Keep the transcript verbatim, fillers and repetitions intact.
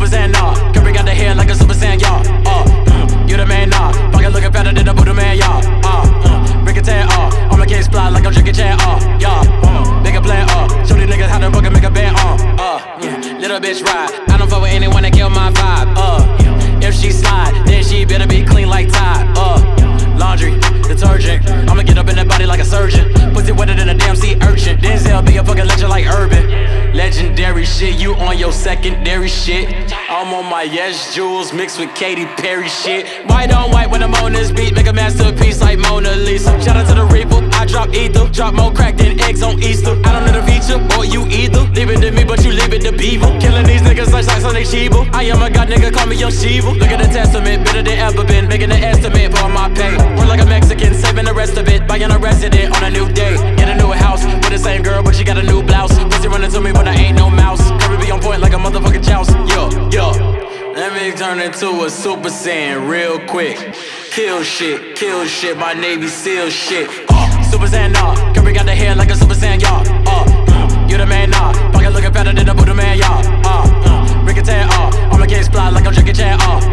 Saiyan, nah. Curry got the hair like a Super Saiyan, y'all. Uh, mm, you the man, nah. Fucking looking fatter than a Buddha man, y'all. Uh, uh, break a tan, uh. I'm a case fly like I'm drinking Chan, uh. Y'all, uh, make a plan, uh. Show these niggas how to fucking make a band, uh. Uh, yeah. Little bitch ride. I don't fuck with anyone that kill my vibe, uh. If she slide, then she better be clean like Tide, uh. Laundry, detergent. I'ma get up in that body like a surgeon. Pussy wetter than a damn sea urchin. Denzel be a fucking legend like Urban. Legendary shit, you on your secondary shit. I'm on my Yes Jules mixed with Katy Perry shit. White on white when I'm on this beat, make a masterpiece like Mona Lisa. Shout out to the Reaper, I drop ether. Drop more crack than eggs on Easter. I don't know the feature, or you either. Leave it to me, but you leave it to Beaver. Killing these niggas like socks on they Shiva. I am a god nigga, call me Young Shiva. Look at the testament, better than ever been. Making an estimate for my pay. Work like a Mexican, saving the rest of it. Buying a resident on a new day. Get a new house with the same girl, but she got a new blouse. Pussy running to me, but I ain't no mouse. Curry be on point like a motherfucking joust. Yo, yo. Let me turn into a Super Saiyan real quick. Kill shit, kill shit, my Navy SEAL shit. Uh, Super Saiyan, nah. Curry got the hair like a Super Saiyan, y'all. Uh, mm, you the man, nah. Fucking looking fatter than a Buddha man, y'all. Uh, uh, break a tan, uh. I'm a case fly like I'm drinking Chan, uh.